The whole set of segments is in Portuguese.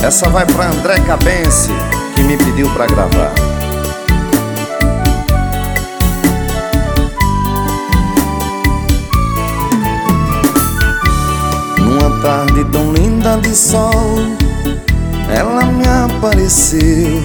Essa vai pra André Cabense, que me pediu pra gravar. Numa tarde tão linda de sol, ela me apareceu,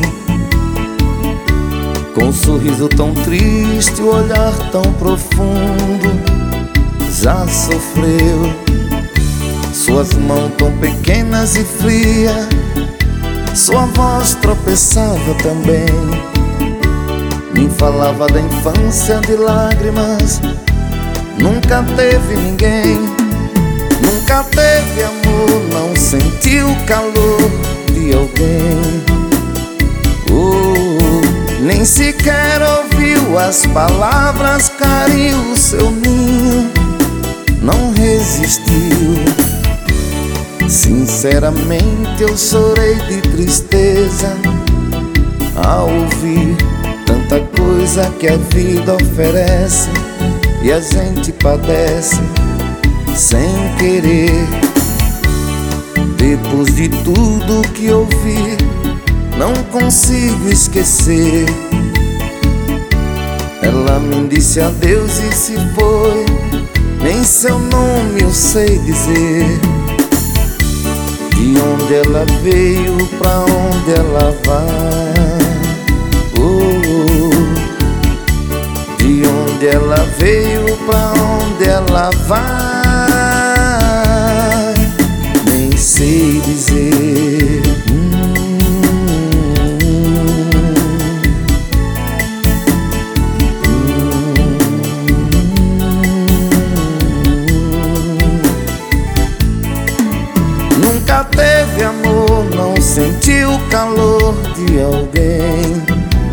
com um sorriso tão triste, o olhar tão profundo. Já sofreu, suas mãos tão pequenas e frias, sua voz tropeçava também. Me falava da infância de lágrimas, nunca teve ninguém. Nunca teve amor, não sentiu o calor de alguém. Nem sequer ouviu as palavras, carinho, seu ninho não resistiu. Sinceramente eu chorei de tristeza ao ouvir tanta coisa que a vida oferece e a gente padece sem querer. Depois de tudo que ouvi, não consigo esquecer. Ela me disse adeus e se foi, nem seu nome eu sei dizer. De onde ela veio, pra onde ela vai, de onde ela veio, pra onde ela vai, nem sei dizer. Nunca teve amor, não sentiu o calor de alguém.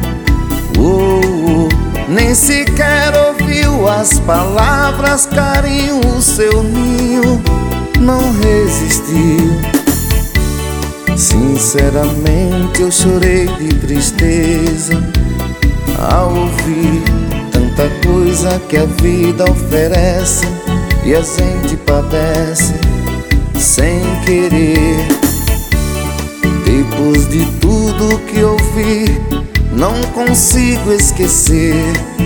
Nem sequer ouviu as palavras, carinho, o seu ninho não resistiu. Sinceramente eu chorei de tristeza ao ouvir tanta coisa que a vida oferece e a gente padece sem querer. Depois de tudo que ouvi, não consigo esquecer.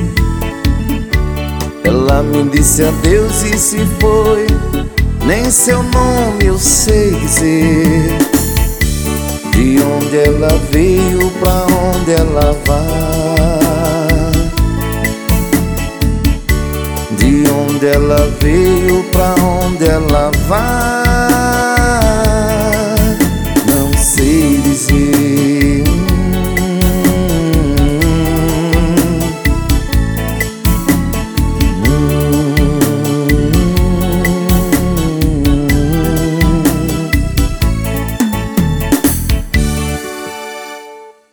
Ela me disse adeus e se foi, nem seu nome eu sei dizer. De onde ela veio, pra onde ela vai, de onde ela veio, pra onde ela vai,